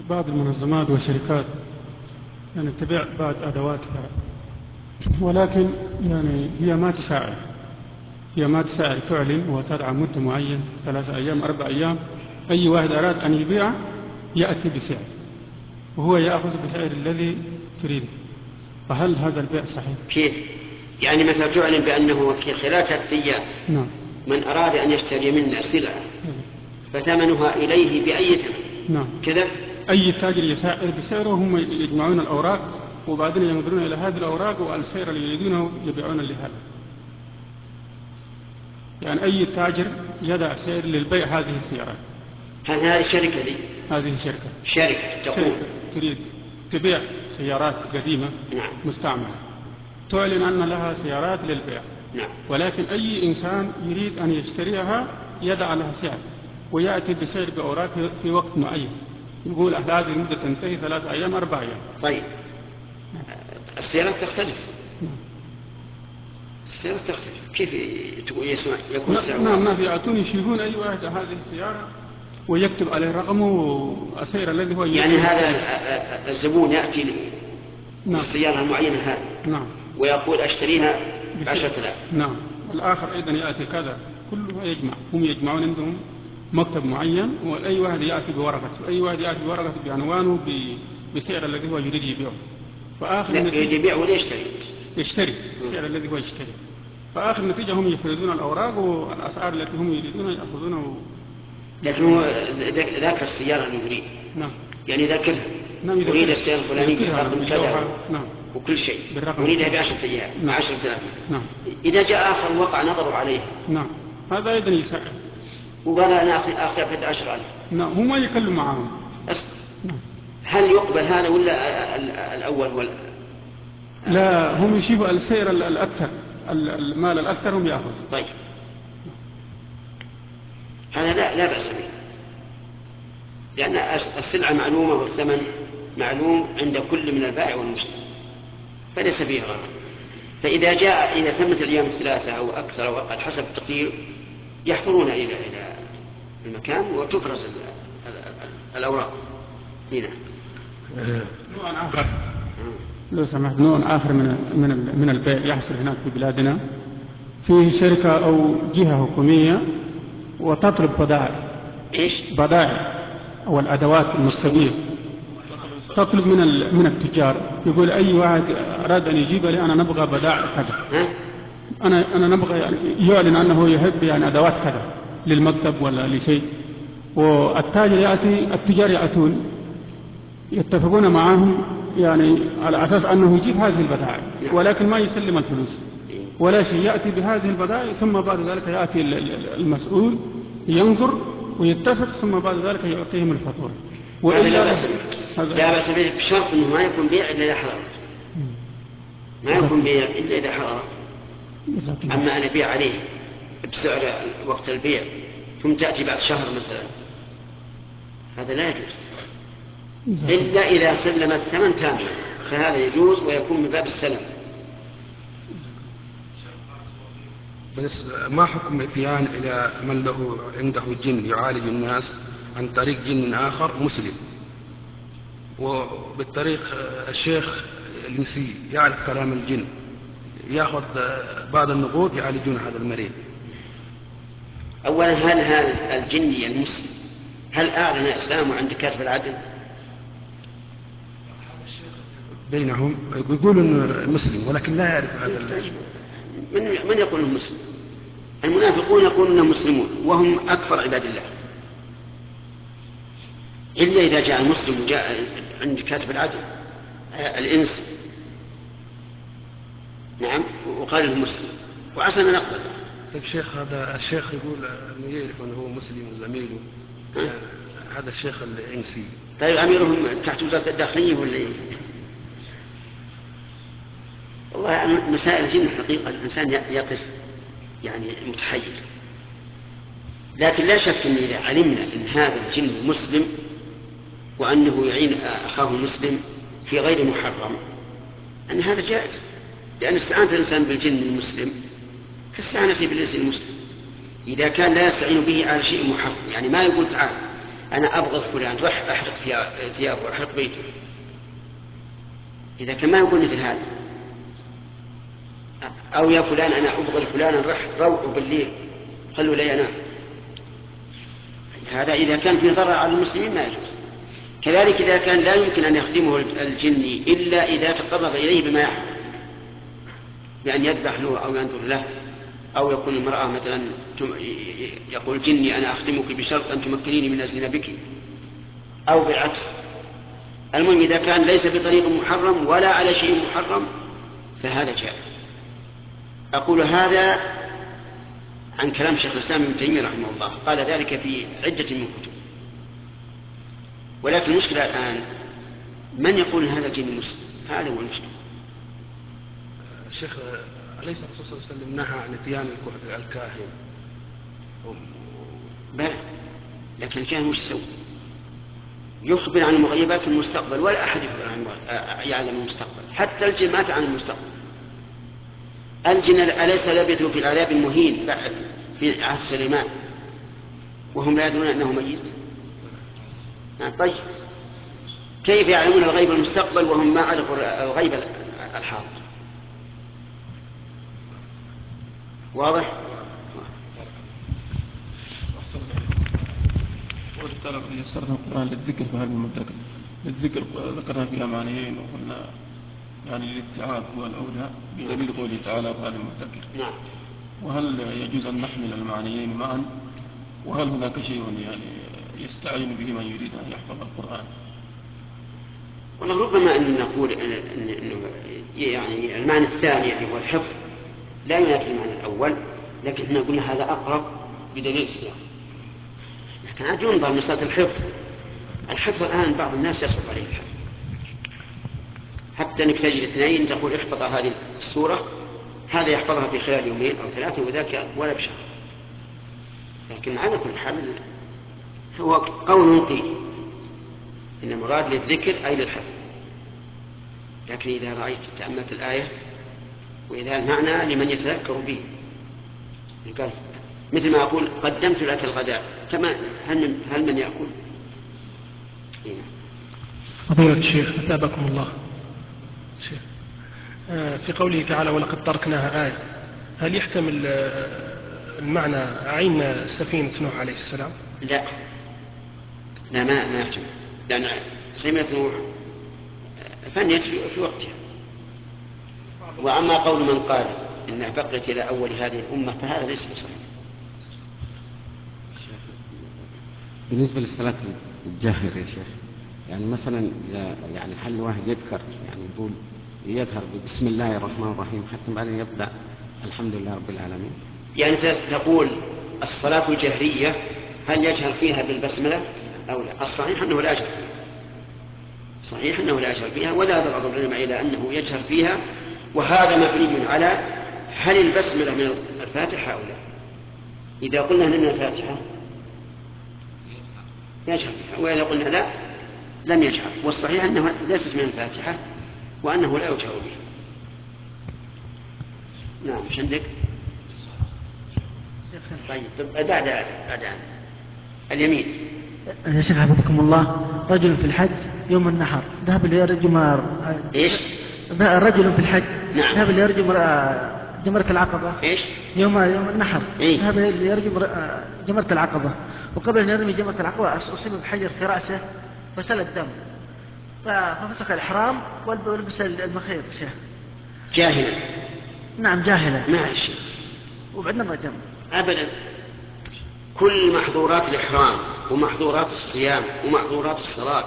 بعض المنظمات والشركات يعني تبيع بعض أدواتها، ولكن يعني هي ما تساعد تعلن وتدعم مدة معين 3 أيام 4 أيام. أي واحد أراد أن يبيع يأتي بسعر وهو يأخذ بسعر الذي تريده. فهل هذا البيع صحيح؟ كيف؟ يعني مثلا تعلن بأنه في خلال 3 أيام نعم. من أراد أن يشتري منا سلعة فثمنها إليه بأي ثمن. نعم. كذا أي تاجر يسعر بسعره، هم يجمعون الأوراق وبعدين ينظرون إلى هذه الأوراق والسعر اللي يريدونه يبيعون لهذا. يعني أي تاجر يدع سعر للبيع هذه السيارات. هذه الشركة دي، هذه شركة تقول شركة تريد تبيع سيارات قديمة. نعم. مستعملة، تعلن أن لها سيارات للبيع. نعم. ولكن أي إنسان يريد أن يشتريها يدع لها سعر ويأتي بسعر بأوراق في وقت معين، يقول هذه المدة تنتهي 3 أيام 4 أيام. طيب السيارات تختلف. السيارات تختلف، كيف يكون السعر؟ نعم. ناس يأتون يشوفون أي واحد هذه السيارة ويكتب عليه رقمه والسعر الذي هو يعني هذا الزبون يأتي بالسيارة المعينة هذه. نعم. ويقول أشتريها ب10,000. نعم. الآخر أيضا يأتي كذا، كلها يجمع، هم يجمعون عندهم مكتب معين، وأي واحد يأتي بورقته، أي واحد يأتي بورقته بعنوانه بسعر الذي هو يريد يبيعه. لا يريد يبيع ولا يشتري السعر الذي هو يشتري. فآخر نتيجة هم يفرزون الأوراق والأسعار التي هم يريدون يأخذونه. لكن هو ذاكر السيارة اللي يريد. نعم. يعني ذاكرها. نعم. يريد السيارة الفلانية برقم كذا. نعم. وكل شيء يريدها ب10 أيام. نعم. 10,000. نعم. إذا جاء آخر وقع نظره عليه. نعم. هذا أيضا يسعر وقال أنا أخذ 10,000. نعم. هم ما يكلم معهم. نعم. هل يقبل هذا ولا الأول ولا؟ لا، هم يشوفوا السعر الأكثر، المال الأكثر هم يأخذ. طيب هذا لا بأس به، لأن السلعة معلومة والثمن معلوم عند كل من البائع والمشتري، فليس فيه غرض. إذا تمت الأيام 3 أو أكثر أو أقل حسب التقدير يحضرون إلى المكان وتفرز الأوراق. هنا نوع آخر، لو سمحت، نوع آخر من البيع يحصل هناك في بلادنا. فيه شركة أو جهة حكومية وتطلب بضائع. إيش؟ بضائع أو الأدوات المكتبية، تطلب من التجار، يقول أي واحد أراد أن يجيب لي أنا نبغى بضائع كذا، أنا نبغى، يعني يعلن أنه يحب يعني أدوات كذا للمكتب ولا لشيء، والتاجر يأتي، التجار يأتون يتفقون معهم يعني على أساس أنه يجيب هذه البضائع، ولكن ما يسلم الفلوس ولا شيء، يأتي بهذه البضائع ثم بعد ذلك يأتي المسؤول ينظر ويتفق، ثم بعد ذلك يعطيهم الفاتورة. لا بأس به بشرط أنه ما يكون بيع إلا إذا حضرت. ما يكون بيع إلا إذا حضرت. أما أنا أبيع عليه بسعر وقت البيع ثم تأتي بعد شهر مثلا، هذا لا يجوز إلا إذا سلم الثمن تاما، فهذا يجوز ويكون من باب السلم. بس ما حكم الاتيان إلى من له عنده جن يعالج الناس عن طريق جن آخر مسلم، وبالطريق الشيخ الإنسي يعرف كلام الجن، يأخذ بعض النقود يعالجون هذا المريض؟ أولا هل هذا الجني المسلم هل أعلن إسلامه عند كاتب العدل؟ بينهم يقول إنه مسلم ولكن لا يعرف هذا. من يقول إنه مسلم؟ المنافقون يقولون إنهم مسلمون وهم أكثر عباد الله، إلا إذا جاء المسلم وجاء عند كاتب العدل الإنس، نعم، وقال له مسلم وعسى أن نقبل. طيب شيخ، هذا الشيخ يقول أنه يعرف أنه هو مسلم وزميله، هذا الشيخ الإنسي. طيب أميرهم تحت وزارة الداخلية ولا إيه؟ والله مسائل الجن حقيقة الإنسان يقف يعني متحير، لكن لا شك أن إذا علمنا أن هذا الجن مسلم وأنه يعين أخاه المسلم في غير محرم أن هذا جائز، لأن استعانة الإنسان بالجن المسلم كاستعانته بالإنس المسلم، إذا كان لا يستعين به على شيء محرم، يعني ما يقول تعال أنا أبغض فلان، رح أحرق ثيابه، أحرق بيته. إذا كان ما يقول مثل هذا، أو يا فلان أنا أبغض فلانا، رح روعه بالليل خلوا لا ينام. هذا إذا كان فيه ضرر على المسلمين ما يجوز. كذلك إذا كان لا يمكن أن يخدمه الجني إلا إذا تقرب إليه بما يحرم، بأن يذبح له أو ينذر له، أو يكون المرأة مثلا يقول جني أنا أخدمك بشرط أن تمكنيني من الزنا بك، أو بالعكس. المهم إذا كان ليس بطريق محرم ولا على شيء محرم فهذا جائز. أقول هذا عن كلام شيخ الإسلام ابن تيمية رحمه الله، قال ذلك في عدة من كتب. ولكن المشكلة الآن من يقول هذا جن مسلم؟ هذا هو المشكلة. الشيخ أليس الرسول صلى الله عليه وسلم نهى عن اتيان الكاهن؟ بلى، لكن الكاهن وش يسوي؟ يخبر عن المغيبات في المستقبل، ولا أحد يخبر عن يعلم المستقبل، حتى الجن مات عن المستقبل. الجن أليس لبثوا في العذاب المهين في عهد سليمان وهم لا يدرون أنه ميت؟ طيب كيف يعلمون الغيب المستقبل وهم ما عرفوا الغيب الحاضر؟ واضح؟ يسرنا القرآن للذكر في هذه المدة، للذكر ذكرنا فيها معنيين وقلنا يعني الاتعاظ هو الأولى بدليل قوله تعالى في هذه المدة. نعم. وهل يجوز أن نحمل المعنيين معا؟ وهل هناك شيء يعني يستعين به من يريد أن يحفظ القرآن؟ والله ربما أن نقول إنه يعني المعنى الثاني اللي هو الحفظ لا ينافي المعنى الأول، لكن احنا قلنا هذا أقرب بدليل السياق. لكن عاد ينظر مسألة الحفظ الآن بعض الناس يصعب عليه الحفظ، حتى انك تجد اثنين تقول احفظ هذه السورة، هذا يحفظها في خلال يومين أو ثلاثة وذاك ولا بشهر. لكن على كل حال هو قول قيل إن المراد للذكر أي للحفظ. لكن إذا رأيت تأملت الآية وإذا المعنى لمن يتذكر به، قال مثل ما أقول قدمت لك الغداء، كما هل من يأكل؟ فضيلة الشيخ أثابكم الله. شيخ في قوله تعالى ولقد تركناها آية، هل يحتمل المعنى عين سفينة نوح عليه السلام؟ لا ما يحتمل، لأن سفينة نوح فنيت في وقتها. وأما قول من قال إنها بقيت إلى أول هذه الأمة فهذا ليس بصحيح. بالنسبة للصلاة الجاهر يا شيخ، يعني مثلا يعني هل واحد يذكر يعني يقول يظهر بسم الله الرحمن الرحيم حتى بعدين يبدأ الحمد لله رب العالمين؟ يعني تقول الصلاة الجهرية هل يجهر فيها بالبسملة أو لا؟ الصحيح أنه لا يجهر فيها، صحيح أنه لا يجهر فيها، وذهب بعض العلماء إلى أنه يجهر فيها، وهذا مبني على هل البسملة من الفاتحة أو لا. إذا قلنا من الفاتحة يجهر فيها، وإذا قلنا لا لم يجهر، والصحيح أنه ليست من الفاتحة وأنه لا يجهر بها. نعم. مش عندك؟ طيب بعد اليمين يا شيخ حفظكم الله، رجل في الحج يوم النحر ذهب ليرجم ايش؟ رجل في الحج نعم. ذهب ليرجم جمرة العقبة. ايش؟ يوم النحر إيه؟ ذهب ليرجم جمرة العقبة، وقبل أن يرمي جمرة العقبة أصيب بحجر في رأسه فسال الدم، ففسخ الإحرام ولبس المخيط. شيخ جاهلا؟ نعم جاهلا. ما شيء. وبعدين رجم أبدا. كل محظورات الإحرام ومحظورات الصيام ومحظورات الصلاة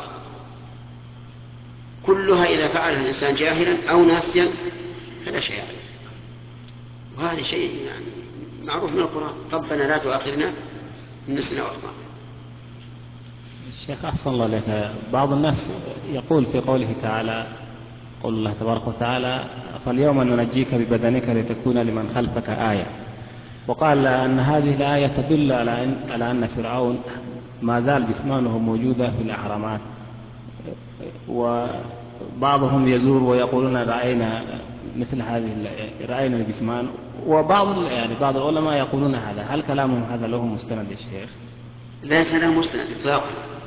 كلها إذا فعلها الإنسان جاهلا أو ناسيا فلا شيء عليه، وهذا شيء يعني معروف من القرآن، ربنا لا تؤاخذنا إن نسينا وأخطأنا. الشيخ أحسن الله لك، بعض الناس يقول في قوله تعالى قول الله تبارك وتعالى فاليوم ننجيك ببدنك لتكون لمن خلفك آية، وقال أن هذه الآية تدل على أن فرعون ما زال جثمانه موجودة في الأهرامات، وبعضهم يزور ويقولون رأينا مثل هذه رأينا الجثمان، وبعض بعض العلماء يقولون هذا. هل كلامهم هذا له مستند يا شيخ؟ ليس له مستند إطلاقا،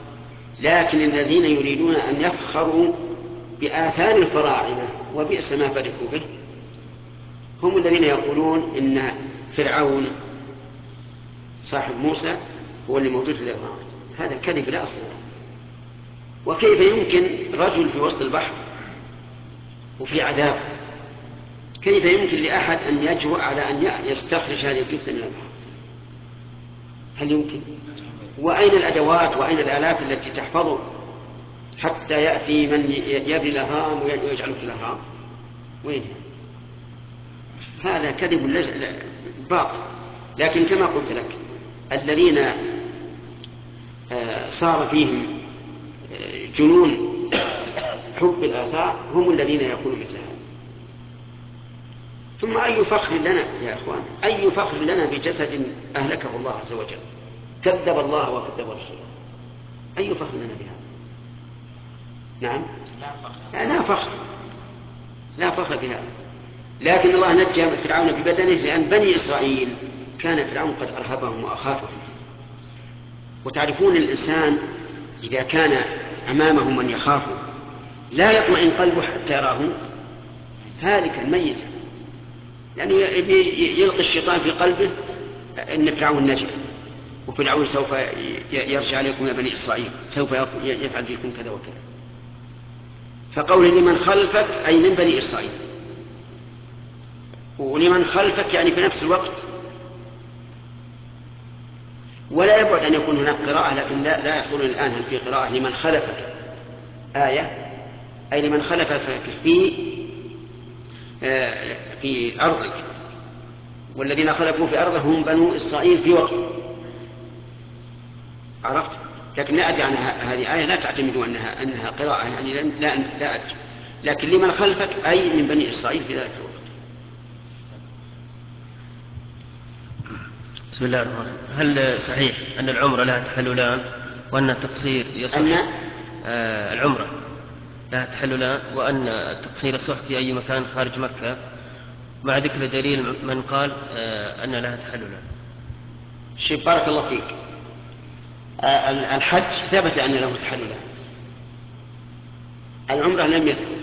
لكن الذين يريدون أن يفخروا بآثار الفراعنة وبئس ما فرحوا به هم الذين يقولون إن فرعون صاحب موسى هو اللي موجود في الأهرامات. هذا كذب لا أصل له. وكيف يمكن رجل في وسط البحر وفي عذاب، كيف يمكن لأحد أن يجرؤ على أن يستخرج هذه الجثة من البحر؟ هل يمكن؟ وأين الأدوات وأين الآلات التي تحفظه حتى يأتي من يبني الأهرام ويجعله في الأهرام؟ وين هذا كذب ليس باطل. لكن كما قلت لك الذين صار فيهم جنون حب الآثار هم الذين يقولون مثل هذا. ثم أي فخر لنا يا أخوان، أي فخر لنا بجسد أهلكه الله عز وجل، كذب الله وكذب رسوله، أي فخر لنا بهذا؟ نعم لا فخر بهذا. لكن الله نجى فرعون ببدنه لأن بني إسرائيل كان فرعون قد أرهبهم وأخافهم. وتعرفون الإنسان إذا كان أمامه من يخافه لا يطمئن قلبه حتى يراه هالك الميت، يعني يلقي الشيطان في قلبه أن فرعون نجا وفرعون سوف يرجع عليكم يا بني إسرائيل، سوف يفعل فيكم كذا وكذا. فقول لمن خلفك أي من بني إسرائيل، ولمن خلفك يعني في نفس الوقت. ولا يبعد أن يكون هناك قراءة، لكن لا يقولون الآن هل في قراءة لمن خلفك آية أي لمن خلفك في أرضك، والذين خلفوا في أرضه هم بنو إسرائيل في وقت. عرفت؟ لكن لا أدري عن هذه آية لا تعتمدوا أنها قراءة، يعني لا أدري. لكن لمن خلفك أي من بني إسرائيل في ذلك الوقت. بسم الله الرحمن الرحيم. هل صحيح أن العمرة لها تحللان وأن التقصير يصح؟ العمرة لها تحللان وأن التقصير يصح في أي مكان خارج مكة، مع ذكر دليل من قال أن لها تحللان. شيء بارك الله فيك. الحج ثبت أن له تحللان، العمرة لم يثبت،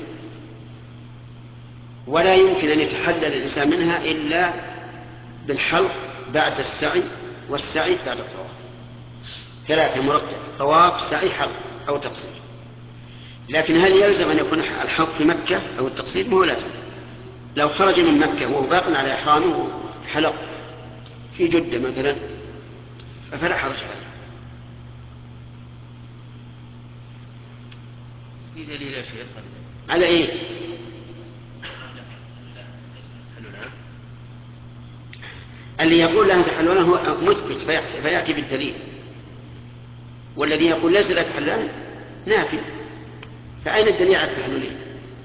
ولا يمكن أن يتحلل الإنسان منها إلا بالحلق بعد السعي، والسعي بعد الطواف، 3 مرتب: طواف، سعي، حلق أو تقصير. لكن هل يلزم أن يكون الحلق في مكة أو التقصير؟ مو لازم. لو خرج من مكة وهو باق على إحرامه حلق في جدة مثلا فلا حرج عليه. في دليل يا شيخ على إيه؟ اللي يقول لها تحللان هو مثبت فيأتي بالدليل، والذي يقول ليس لها تحللان نافي. فأين الدليل على التحللين؟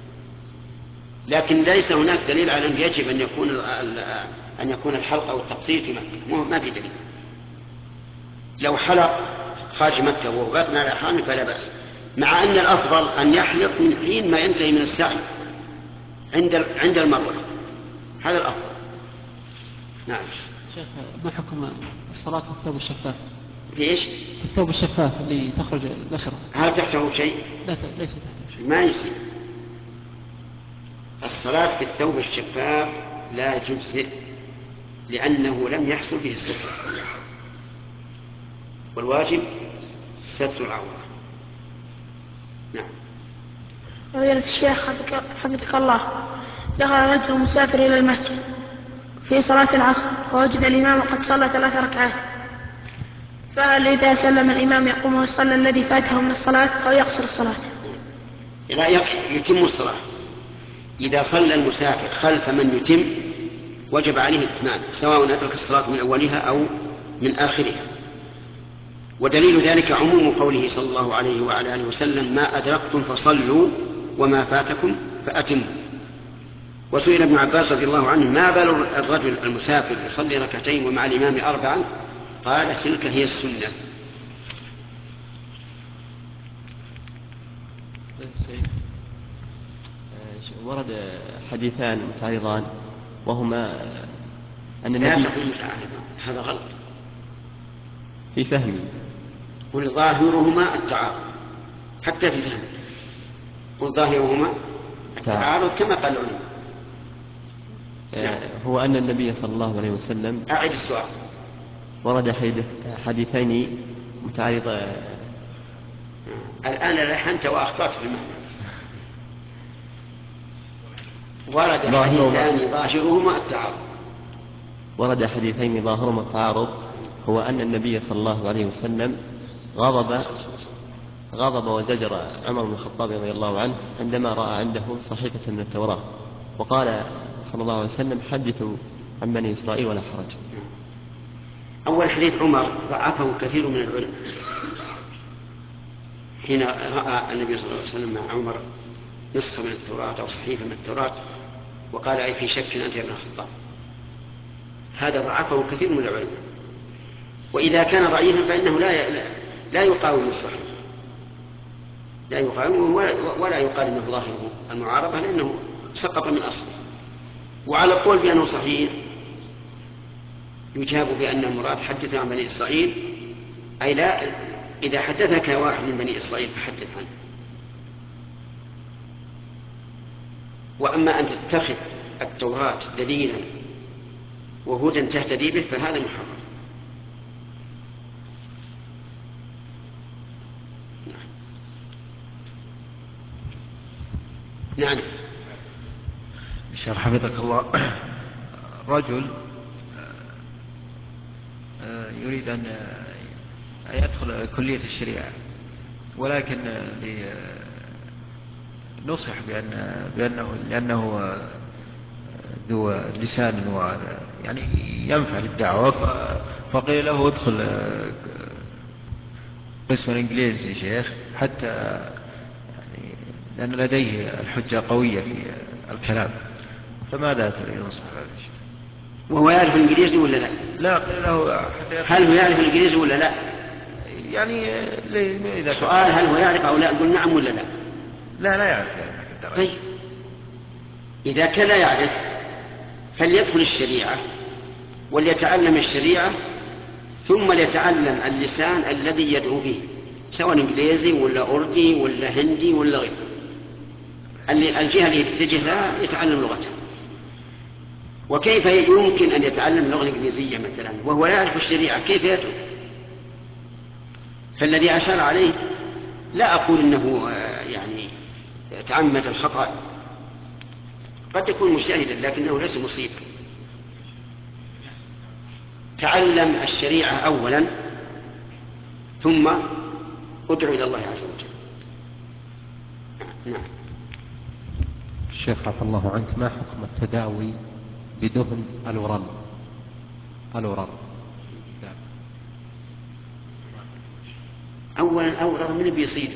لكن ليس هناك دليل على أن يجب أن يكون الحلق أو التقصير في مكة، ما في دليل. لو حلق خارج مكة وهو باق على إحرامه فلا بأس، مع أن الأفضل أن يحلق من حين ما ينتهي من السعي عند المروة، هذا الأفضل. نعم. شيخ، ما حكم الصلاة في الثوب الشفاف؟ في إيش؟ في الثوب الشفاف اللي تخرج البشرة. هل تحته شيء؟ لا، ليس تحته شيء. ما يصير. الصلاة في الثوب الشفاف لا تجزئ، لأنه لم يحصل به الستر، والواجب ستر العورة. نعم. فضيلة الشيخ حفظك الله، دخل رجل مسافر إلى المسجد في صلاة العصر ووجد الإمام قد صلى 3 ركعات، فهل إذا سلم الإمام يقوم ويصلي الذي فاته من الصلاة أو يقصر الصلاة؟ لا، يتم الصلاة. إذا صلى المسافر خلف من يتم وجب عليه الإتمام، سواء أدرك الصلاة من أولها أو من آخرها. ودليل ذلك عموم قوله صلى الله عليه وعلى آله وسلم: ما أدركتم فصلوا وما فاتكم فأتموا. وسئل ابن عباس رضي الله عنه: ما بال الرجل المسافر يصلي 2 ومع الإمام 4؟ قال: تلك هي السنة. ورد حديثان متعارضان، وهما أن لا النبي تقول متعارضان، هذا غلط في فهمي. قل ظاهرهما التعارض. حتى في الفهم. والظاهرهما التعارض كما قال العلماء. هو أن النبي صلى الله عليه وسلم أعد السؤال. ورد حديثين متعارضة. الآن لحنت وأخطأت في المعنى. ورد حديثان ظاهرهما التعارض. ورد حديثين ظاهرهما التعارض. هو أن النبي صلى الله عليه وسلم غضب وزجر عمر بن الخطاب رضي الله عنه عندما رأى عنده صحيفة من التوراة، وقال صلى الله عليه وسلم: حدثوا عن بني إسرائيل ولا حرج. أول حديث عمر ضعفه كثير من العلماء حين رأى النبي صلى الله عليه وسلم مع عمر نسخة من التوراة أو صحيفة من التوراة وقال: أي في شك أنت يا ابن الخطاب. هذا ضعفه كثير من العلماء. وإذا كان ضعيفا فإنه لا يقاوم الصحيح، لا يقاومه ولا يقال انه ظاهره المعارضه لانه سقط من اصله. وعلى القول بانه صحيح يجاب بان المراد حدث عن بني اسرائيل، اي لا، اذا حدثك واحد من بني اسرائيل فحدث عنه. واما ان تتخذ التوراه دليلا وهدى تهتدي به فهذا محرم. نعم. شيخ حفظك الله، رجل يريد أن يدخل كلية الشريعة، ولكن نصح لأنه ذو لسان يعني ينفع للدعوة، فقيل له ادخل قسم الإنجليزي شيخ، حتى لأن لديه الحجة قوية في الكلام. فماذا تنصح هذا الشيء؟ وهو يعرف الإنجليزي ولا لا؟ لا، قل له هل هو يعرف الإنجليزي ولا لا؟ يعني إذا سؤال هل هو يعرف أو لا؟ قل نعم ولا لا؟ لا يعرف. طيب إذا كان لا يعرف فليدخل الشريعة وليتعلم الشريعة ثم ليتعلم اللسان الذي يدعو به، سواء إنجليزي ولا أردي ولا هندي ولا غيره. الجهة اللي يتجه لها يتعلم لغتها. وكيف يمكن أن يتعلم اللغة الإنجليزية مثلا وهو لا يعرف الشريعة؟ كيف يدعو؟ فالذي أشار عليه لا أقول إنه يعني تعمد الخطأ، قد يكون مجتهدا لكنه ليس مصيبا. تعلم الشريعة أولا ثم ادعو إلى الله عز وجل. نعم. الشيخ عفى الله عنك، ما حكم التداوي بدهن الورل؟ أولا من بيصيده؟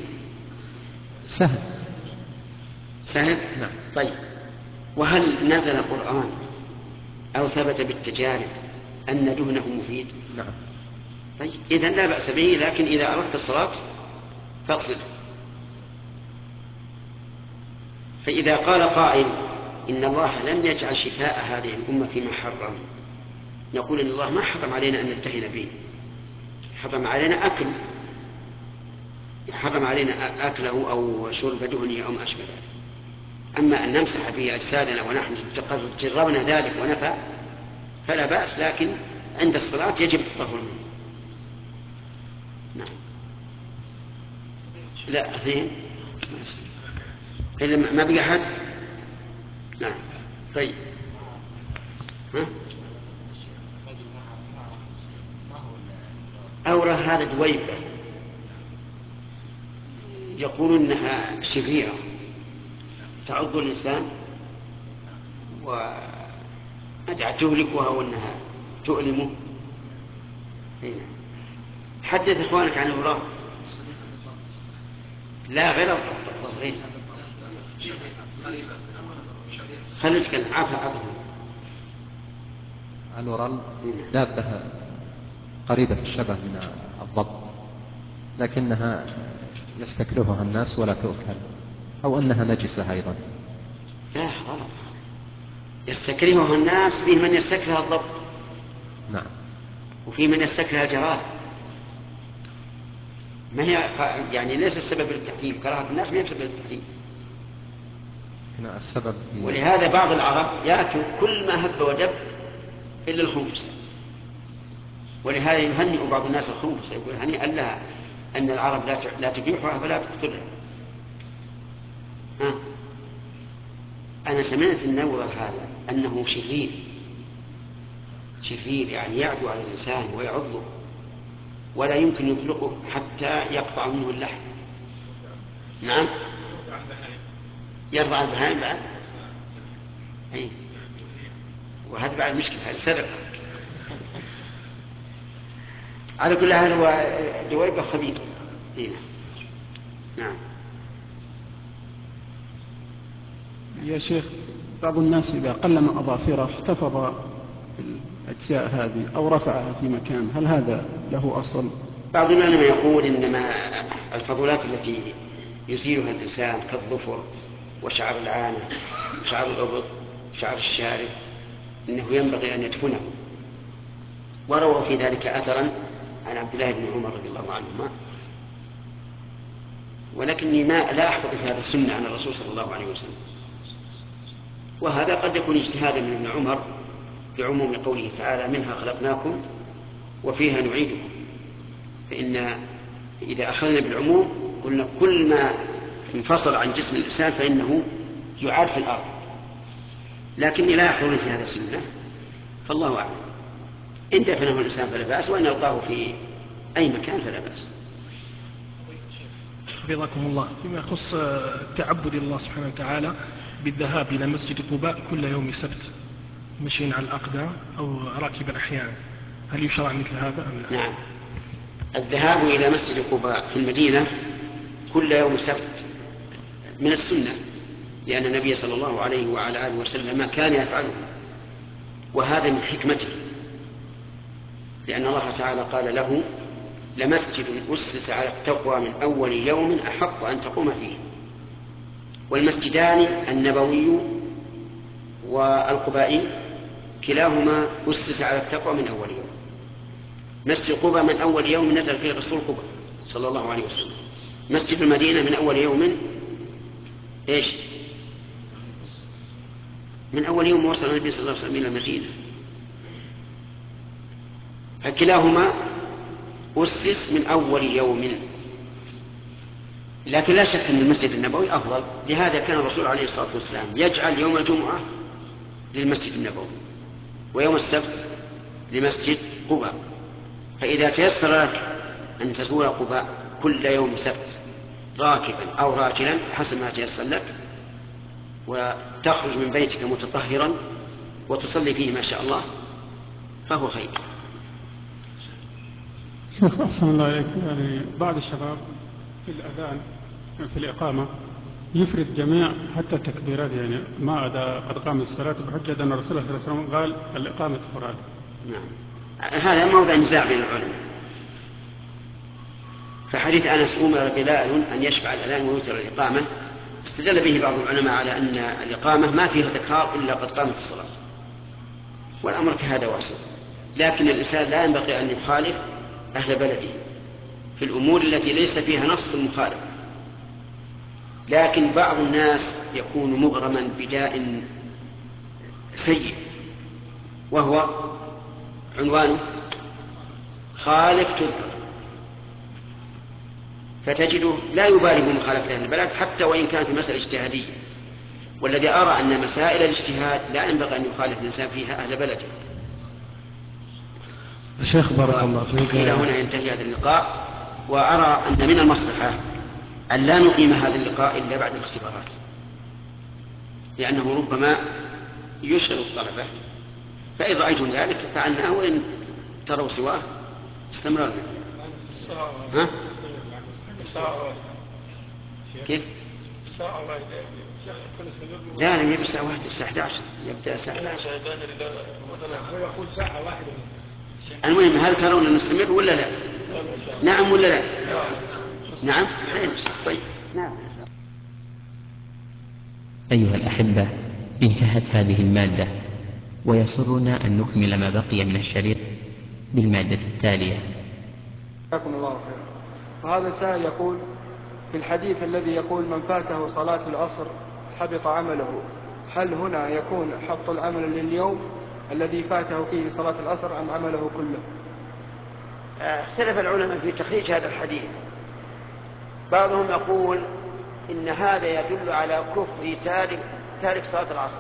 سهل. نعم. طيب، وهل نزل قرآن أو ثبت بالتجارب أن دهنه مفيد؟ نعم. طيب إذن لا بأس به، لكن إذا أردت الصلاة فاغسله. فإذا قال قائل إن الله لم يجعل شفاء هذه الأمة فيما حرم، نقول إن الله ما حرم علينا أن نتهن به، حرم علينا أكله أو شرب دهنه أو ما أشبه ذلك. أما أن نمسح به أجسادنا ونحن جربنا ذلك ونفع فلا بأس، لكن عند الصلاة يجب التطهر منه. نعم. لا اثنين إلا ما بقى أحد. نعم. طيب. أورى هذا دويبة يقولون إنها شفيرة تعض الإنسان وأدعى تهلكها وأنها تؤلمه. حدث إخوانك عن الورام. لا غير الظهرين. خلوا يتكلم. عفا الورل دابة قريبة الشبه من الضب، لكنها يستكرهها الناس ولا تؤكل، أو أنها نجسة أيضا. لا غلط، يستكرهها الناس. فيه من يستكره الضب، نعم، وفيه من يستكره الجراد. ما هي يعني ليس السبب للتحريم، كراهة الناس ما هي سبب للتحريم. هنا السبب ولهذا بعض العرب يأكل كل ما هب ودب إلا الخنفس، ولهذا يهنئ بعض الناس الخنفس، يقول هنيئا لها أن العرب لا تبيحها فلا تقتلها. أنا سمعت النور هذا أنه شرير يعني يعدو على الإنسان ويعضه ولا يمكن يطلقه حتى يقطع منه اللحم. نعم، يرضع البهائم بعد. أي. وهذا بعد مشكلة، هذا سبب. على كل حال هو دويبة خبيث. نعم. يا شيخ، بعض الناس إذا قلم أظافره احتفظ بالأجزاء هذه أو رفعها في مكان، هل هذا له أصل؟ بعض العلماء يقول إنما الفضلات التي يزيلها الإنسان كالظفر وشعر العانة وشعر الأبط وشعر الشارب إنه ينبغي أن يدفنه، ورووا في ذلك أثرا عن عبد الله بن عمر رضي الله عنهما، ولكني لا أحفظ في هذا السنة عن الرسول صلى الله عليه وسلم. وهذا قد يكون اجتهادا من ابن عمر بعموم قوله تعالى منها خلقناكم وفيها نعيدكم، فإن إذا أخذنا بالعموم قلنا كل ما انفصل عن جسم الإنسان فإنه يعاد في الأرض، لكني لا أحضرني في هذا السنة، فالله أعلم. إن دفنه الإنسان فلا بأس، وإن ألقاه في أي مكان فلا بأس. حفظكم الله. فيما يخص تعبد الله سبحانه وتعالى بالذهاب إلى مسجد قباء كل يوم سبت مشين على الأقدام أو راكبا أحيانا، هل يشرع مثل هذا أم لا؟ نعم، الذهاب إلى مسجد قباء في المدينة كل يوم سبت من السنة، لأن النبي صلى الله عليه وعلى آله وسلم كان يفعله، وهذا من حكمته، لأن الله تعالى قال له لمسجد أسس على التقوى من أول يوم أحق أن تقوم فيه. والمسجدان النبوي والقبائي كلاهما أسس على التقوى من أول يوم. مسجد قباء من أول يوم نزل فيه الرسول قباء صلى الله عليه وسلم. مسجد المدينة من أول يوم إيش؟ من أول يوم وصل النبي صلى الله عليه وسلم إلى المدينة، فكلاهما أسس من أول يوم. لكن لا شك أن المسجد النبوي أفضل، لهذا كان الرسول عليه الصلاة والسلام يجعل يوم الجمعة للمسجد النبوي ويوم السبت لمسجد قباء. فإذا تيسر لك أن تزور قباء كل يوم سبت راكبا أو راجلا حسب ما تيسر لك، وتخرج من بيتك متطهرا وتصلي فيه ما شاء الله، فهو خير. شيخ أحسن الله إليك، يعني بعض الشباب في الأذان في الإقامة يفرد جميع حتى التكبيرات، يعني ما إذا قد قامت الصلاة بحجة أن الرسول صلى الله عليه وسلم قال الإقامة فراد. نعم، هذا موضع نزاع بين العلماء. فحديث أنس أمر بلال أن يشفع الأذان ويوتر الإقامة استدل به بعض العلماء على أن الإقامة ما فيها تكرار إلا قد قامت الصلاة، والأمر كهذا واسع. لكن الإنسان لا ينبغي أن يخالف أهل بلده في الأمور التي ليس فيها نص في المخالفة. لكن بعض الناس يكون مغرما بداء سيء وهو عنوانه خالف تذكر، فتجده لا يبالي بمخالفة أهل البلد حتى وإن كانت المسألة اجتهادية. والذي أرى أن مسائل الاجتهاد لا ينبغي أن يخالف الإنسان فيها أهل بلده. الشيخ بارك الله فيك. إلى هنا ينتهي هذا اللقاء، وأرى أن من المصلحة أن لا نقيم هذا اللقاء إلا بعد الاختبارات، لأنه ربما يشغل الطلبة، فإن رأيتم ذلك فعلناه، وإن تروا سواه استمررنا. ها؟ كيف؟ لا لم يبدأ ساعة واحدة، الساعة 11 يبدأ ساعة 11. ويقول ساعة واحدة. المهم هل ترون أن نستمر ولا لا؟ نعم ولا لا؟ نعم. طيب نعم. أيها الأحبة، انتهت هذه المادة، ويسرنا أن نكمل ما بقي من الشريط بالمادة التالية. جزاكم الله خيرا. وهذا السائل يقول: في الحديث الذي يقول من فاته صلاة العصر حبط عمله، هل هنا يكون حبط العمل لليوم الذي فاته فيه صلاة العصر أم عمله كله؟ اختلف العلماء في تخريج هذا الحديث. بعضهم يقول إن هذا يدل على كفر تارك صلاة العصر،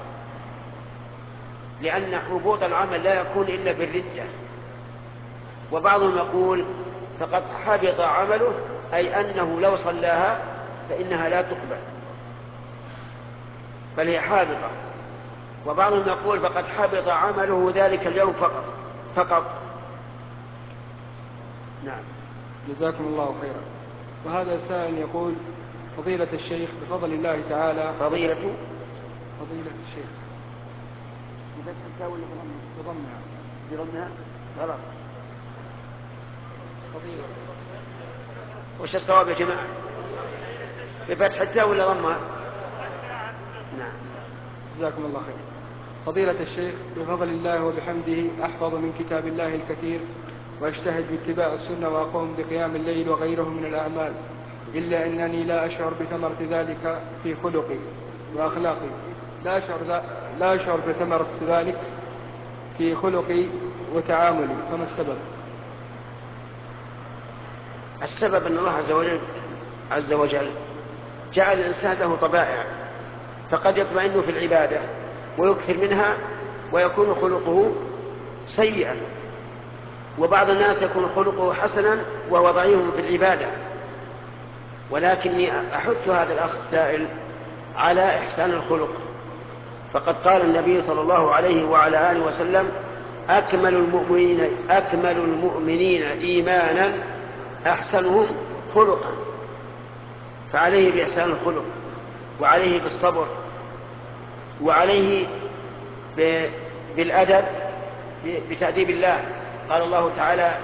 لأن حبوط العمل لا يكون إلا بالردة. وبعضهم يقول فقد حبط عمله، أي أنه لو صلاها فإنها لا تقبل بل هي حابطة. وبعضهم يقول فقد حبط عمله ذلك اليوم فقط. نعم. جزاكم الله خيرا. وهذا سائل يقول: فضيلة الشيخ، بفضل الله تعالى فضيلة الشيخ بضمها غلط. فضيلة وش الصواب يا جماعة؟ بفتح التاء ولا ضمها؟ نعم. جزاكم الله خير. فضيلة الشيخ، بفضل الله وبحمده أحفظ من كتاب الله الكثير وأجتهد باتباع السنة وأقوم بقيام الليل وغيره من الأعمال، إلا أنني لا أشعر بثمرة ذلك في خلقي وأخلاقي. لا أشعر بثمرة ذلك في خلقي وتعاملي، فما السبب؟ السبب أن الله عز وجل جعل الإنسان له طبائع، فقد يطمئن في العبادة ويكثر منها ويكون خلقه سيئا، وبعض الناس يكون خلقه حسنا وهو ضعيف في العبادة. ولكني أحث هذا الأخ السائل على إحسان الخلق، فقد قال النبي صلى الله عليه وعلى آله وسلم: أكمل المؤمنين إيمانا أحسنهم خلقا. فعليه بإحسان الخلق، وعليه بالصبر، وعليه بالأدب بتأديب الله. قال الله تعالى: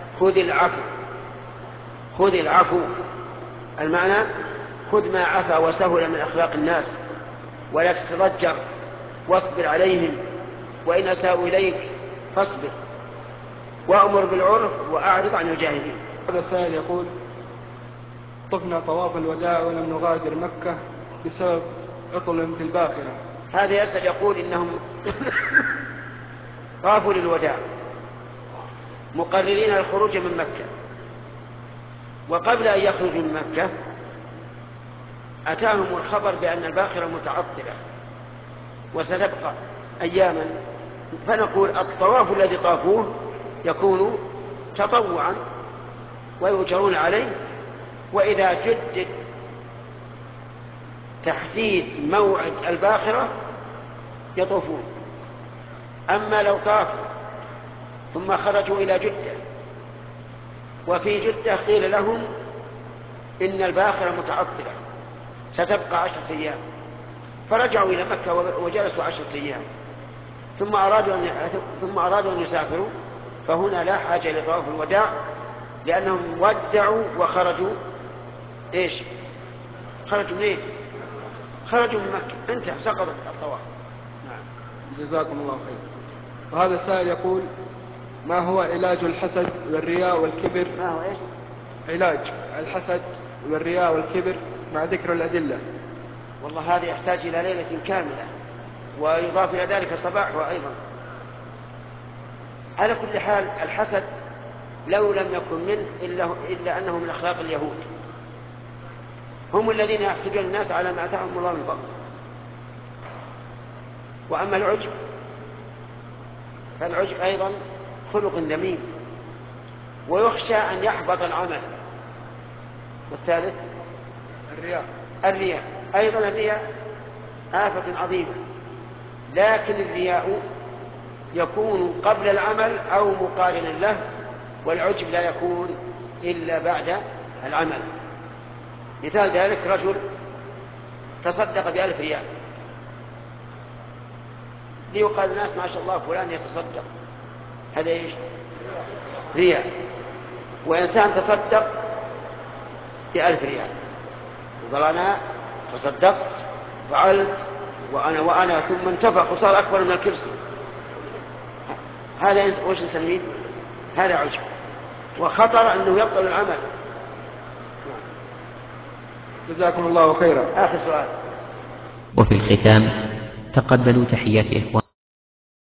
خذ العفو. المعنى: خذ ما عفا وسهل من أخلاق الناس، ولا تتضجر، واصبر عليهم، وإن أساءوا إليك فاصبر، وأمر بالعرف وأعرض عن الجاهلين. هذا سائل يقول: طفنا طواف الوداع ولم نغادر مكة بسبب عطل في الباخرة. هذا يسأل يقول إنهم طافوا للوداع مقررين الخروج من مكة، وقبل أن يخرجوا من مكة أتاهم الخبر بأن الباخرة متعطلة وستبقى أياما، فنقول الطواف الذي طافوه يكون تطوعا ويؤجرون عليه، وإذا جدد تحديد موعد الباخرة يطوفون. أما لو طافوا ثم خرجوا إلى جدة وفي جدة قيل لهم إن الباخرة متعطلة ستبقى 10 أيام، فرجعوا إلى مكة وجلسوا 10 أيام، ثم أرادوا أن يسافروا، فهنا لا حاجة لطواف الوداع، لأنهم ودعوا وخرجوا. إيش؟ خرجوا منين؟ خرجوا من مكة، انتهى، سقط الطواف. نعم. جزاكم الله خير. وهذا السائل يقول: ما هو علاج الحسد والرياء والكبر؟ ما هو إيش؟ علاج الحسد والرياء والكبر مع ذكر الأدلة. والله هذا يحتاج إلى ليلة كاملة، ويضاف إلى ذلك صباحه أيضا. على كل حال الحسد لو لم يكن منه إلا أنه من أخلاق اليهود، هم الذين يحسدون الناس على ما أتاهم الله من فضله. وأما العجب فالعجب أيضا خلق ذميم، ويخشى أن يحبط العمل. والثالث الرياء أيضا. الرياء آفة عظيمة، لكن الرياء يكون قبل العمل أو مقارنا له، والعجب لا يكون إلا بعد العمل. مثال ذلك رجل تصدق ب1000 ريال ليقال الناس ما شاء الله فلان يتصدق، هذا ايش؟ رياء. وإنسان تصدق ب1000 ريال وقال أنا تصدقت فعلت وأنا ثم انتفخ وصار أكبر من الكرسي، هذا وش نسميه؟ هذا عجب، وخطر أنه يبطل العمل. جزاكم الله خيرا. آخر سؤال. وفي الختام تقبلوا تحيات إخوان